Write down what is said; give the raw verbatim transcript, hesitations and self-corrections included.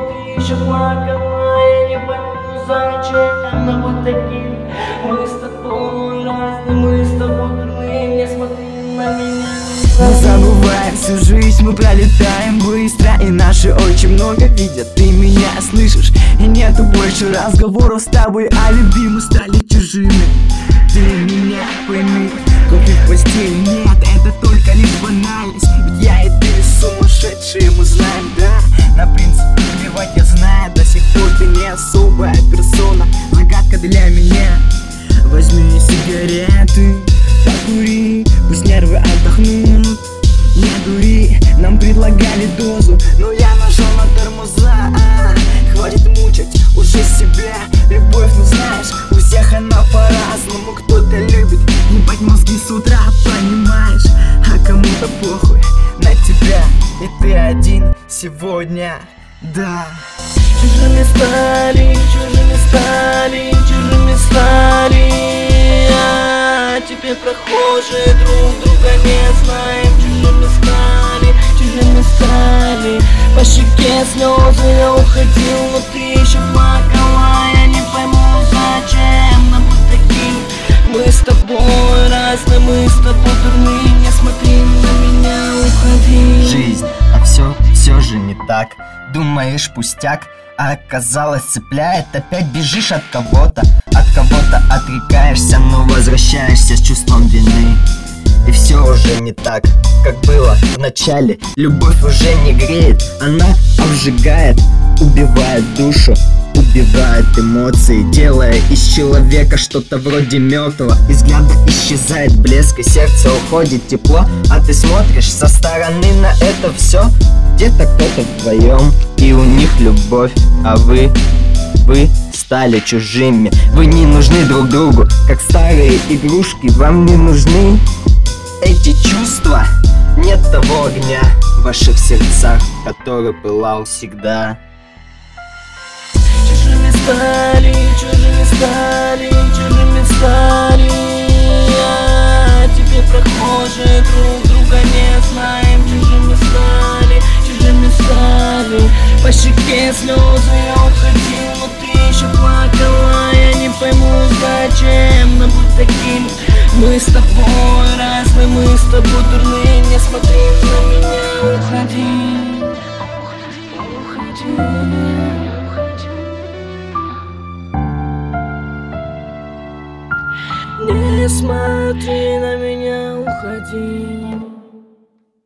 ты еще плакала. Я не пойму, зачем нам вот таким. Мы с тобой разные, мы с тобой дурные. Не смотри на меня. Не забывай, всю жизнь мы пролетаем быстро, и наши очень много видят. Ты меня слышишь? И нету больше разговоров с тобой о любви. Мы стали чужими. Ты меня пойми, кофе в постель нет, это только лишь банальность. Ведь я и ты сумасшедшие, мы знаем, да. На принципе плевать я знаю, до сих пор ты не особая персона. Загадка для меня. Возьми сигареты, покури, пусть нервы отдохнут. Не дури, нам предлагали дозу, но я нажал на тормоза. а, Хватит мучать уже себя. Любовь, ну знаешь, у всех она по-разному. Кто-то любит ебать мозги с утра, понимаешь? А кому-то похуй на тебя, и ты один сегодня, да. Чужими стали, чужими стали, чужими стали. А теперь прохожие друг друга не знаем. Чужими стали, чужими стали. По щеке слезы, я уходил, но ты еще плакала. Я не пойму, зачем нам быть таким. Мы с тобой разные, мы с тобой дурные. Не смотри на меня, уходи. Жизнь, а все, все же не так. Думаешь, пустяк, а оказалось цепляет. Опять бежишь от кого-то, от кого-то отрекаешься, но возвращаешься с чувством вины. И все уже не так, как было в начале. Любовь уже не греет, она обжигает, убивает душу, убивает эмоции, делая из человека что-то вроде мертвого. Из взгляда исчезает блеск, и сердце уходит тепло. А ты смотришь со стороны на это все. Где-то кто-то вдвоем, и у них любовь, а вы, вы стали чужими. Вы не нужны друг другу, как старые игрушки. Вам не нужны эти чувства. Нет того огня в ваших сердцах, который пылал всегда. Чужими стали, чужими стали, чужими стали. А теперь прохожие друг друга не знаем. Чужими стали, чужими стали. По щеке слезы, я уходил, но ты еще плакала. Я не пойму, зачем нам быть таким. Мы с тобой разные, мы с тобой дурные. Не смотри на меня, уходи, уходи. Не смотри на меня, уходи.